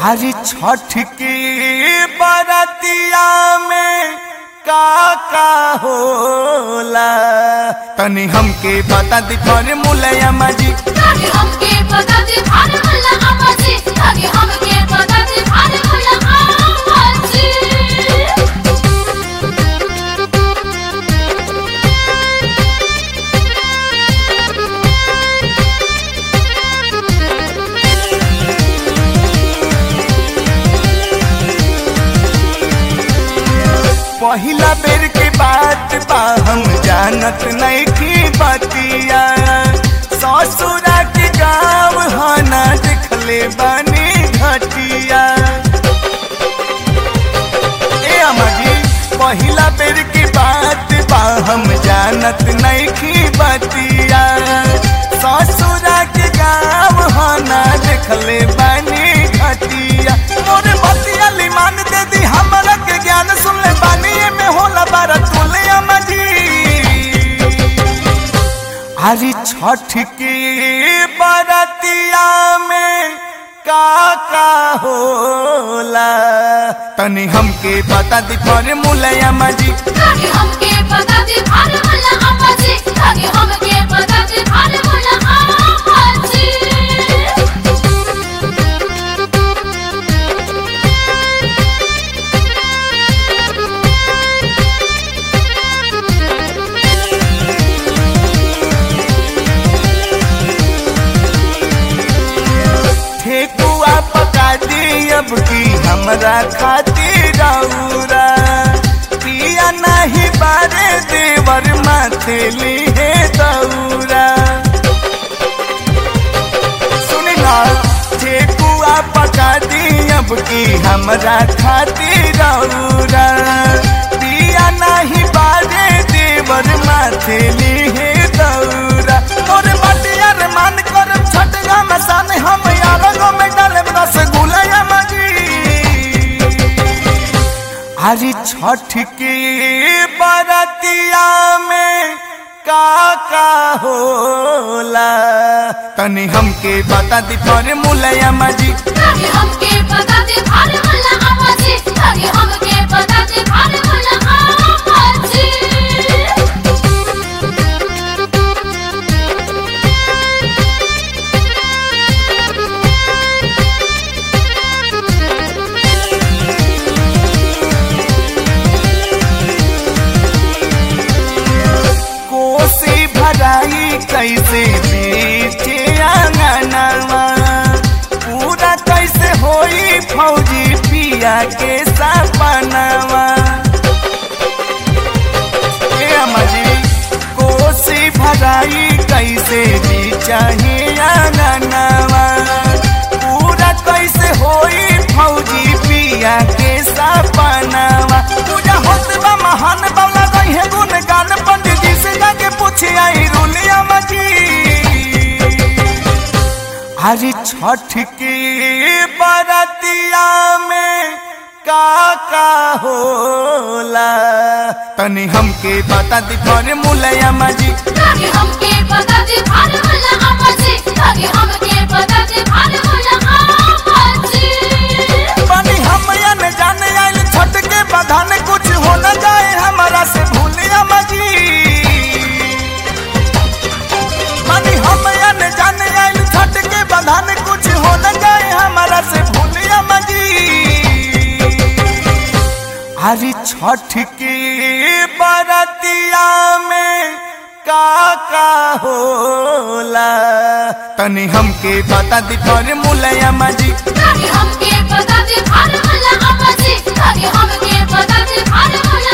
हरी छठ की बरतिया में का होला तनी हमके बता दी पर मुलैया माजी तनी हमके बता दी पर मुलैया माजी तनी हमके बता दी पर मुलैया माजी पहिला बेर के बात बा हम जानत नहीं की बतिया ससुरा के गाँव हाना देखले बानी घटिया ए अमाजी पहिला बेर के बात बा हम जानत नहीं की बतिया ससुरा के गाँव हाना देखले बानी घटिया मोरे बतिया लिमान दे दी हमरा के ज्ञान सुन ले बानी में होला बारा तुले अमाजी हरी छठ की बरतिया में का होला तनी हमके बता दी पर मुलैया माजी तनी हमके बता दी पर मुलैया माजी तनी हमके बता दी पर मुलैया माजी ठेकुआ पका दी अब की हमरा खातिर रौरा पिया नहीं बारे देवर माथे लिए दौरा सुनी ना ठेकुआ पका दी अब की हमरा खातिर रौरा पिया नहीं बारे देवर माथे लिए दौरा मोरे बटिया रे मान कर छटगा में साने हम हरी छठ की बरतिया में का होला तनी हमके बता दी पर मुलैया माजी तनी हमके बता दी पर मुलैया माजी तनी हमके बता दी पर मुलैया माजी कैसे बीचे आंगनवा पूरा कैसे होई फौजी पिया के सपनवा ए अमाजी कोसी भराई कैसे बीचाही आंगनवा पूरा कैसे होई फौजी पिया के सपनवा पूजा होत बा महान बाला गई है गुण गान पंडित जी से जाके पूछे आई रुलिया माजी हरी छठ की बरतिया में का होला तनी हमके बता दी पर मुलैया माजी तनी हमके बता दी पर मुलैया माजी तनी हमके बता दी पर मुलैया माजी बनी हम न जाने आइल छठ के बधाने कुछ हो न जाए हमारा से भूलिया माजी बनी हम न जाने आइल छठ के बधाने कुछ हो न जाए हमारा से भूलिया माजी हरी छठ की बरतिया में का होला तनी हमके बता दी पर मुलैया माजी तनी हमके बता दी पर मुलैया माजी तनी हमके बता दी पर